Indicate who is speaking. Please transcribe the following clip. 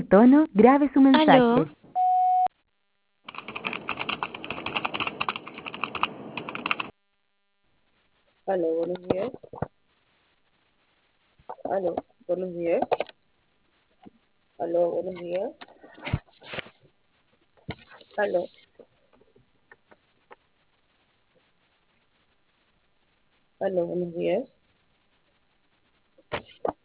Speaker 1: tono, grabe su
Speaker 2: Aló,
Speaker 1: mensaje.
Speaker 3: Aló, buenos días. Aló, buenos días. Aló, buenos días. Aló, aló, buenos días.